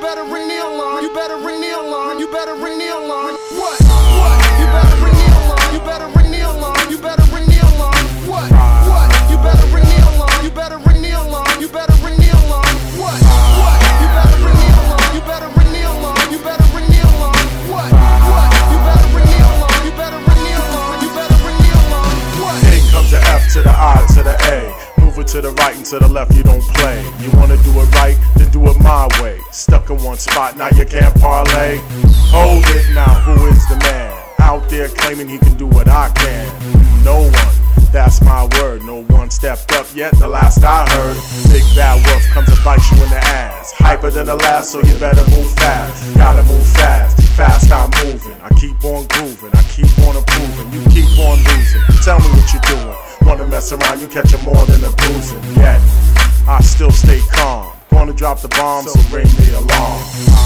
better renege on. You better renege on. You better renege on. What? You better renege on. You better renege on. You better renege on. What? You better renege on. You better renege on. You better renege on. What? You better renege on. You better renege on. You better renege on. What? You better renege on. You better renege on. You better renege on. What? A comes the F to the I to the A. Move it to the right and to the left, you don't play. You wanna do it right, then do it my way. Stuck in one spot, now you can't parlay. Hold it now, who is the man? Out there claiming he can do what I can. No one, that's my word. No one stepped up yet, the last I heard. Big bad wolf comes to bite you in the ass. Hyper than the last, so you better move fast. Gotta move fast, fast I'm moving. I keep on grooving, I keep on improving. You keep on losing, tell me what you're doing. Wanna mess around, you catch more than a bruising. Yet, I still stay calm. Gonna drop the bomb, so ring the alarm.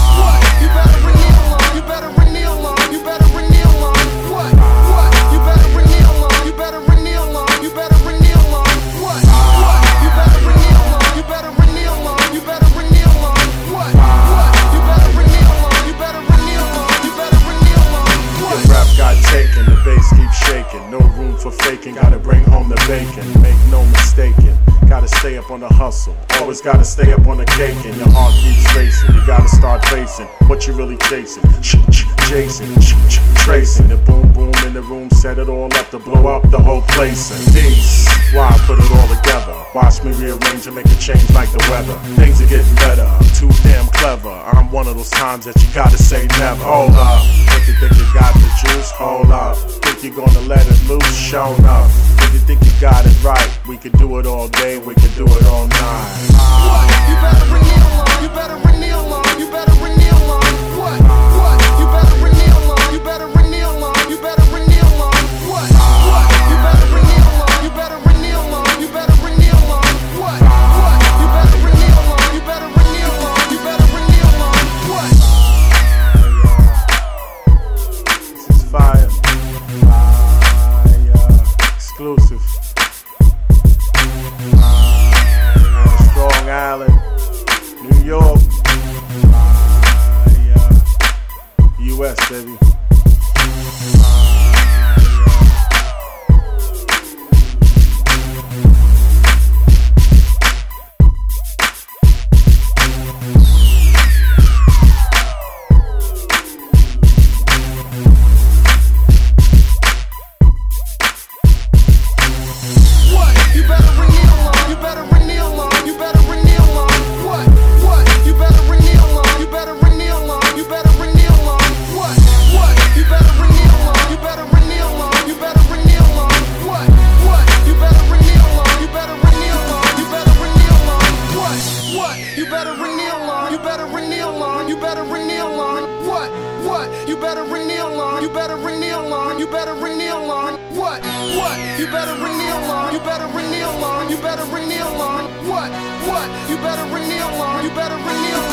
You better renege on. You better renege on. You better renege on. What? You better renege on. You better renege on. You better renege on. What? You better renege on. You better renege on. You better renege on. What? You better renege on. You better renege on. You better renege on. What? The rap got taken, the bass keeps shaking. No room for faking, gotta bring home the bacon. Make no mistaking, gotta stay up on the hustle. Always gotta stay up on the cake, and your heart keeps racing. You gotta start facing what you really chasing. Chasing, tracing. The boom boom in the room, set it all up to blow up the whole place. And peace, why I put it all together? Watch me rearrange and make a change like the weather. Things are getting better, I'm too damn clever. I'm one of those times that you gotta say never. Hold up, if you think you got the juice, hold up. Think you're gonna let it loose, show up. If you think you got it right, we could do it all day, we could do it all night. You better renege on. You better renege on. You better renege on. What? You better renege on. You better renege on. You better renege on. What? You better renege on. You better renege on. You better renege on. What? You better renege on. You better renege on. You better renege on. What? This is fire. Exclusive. Strong Island, New York, US, baby. You better renege on. You better renege on. You better renege on. What? You better renege on. You better renege on. You better renege on. What? You better renege on. You better renege on. You better renege on. What? You better renege on. You better renege on. You better renege on. What? You better renege on. You better renege on. You better renege on. What? You better renege on. You better renege on. You better renege on. What? You better renege on. You better renege on. You better renege on. What? You better renege on. You better renege on.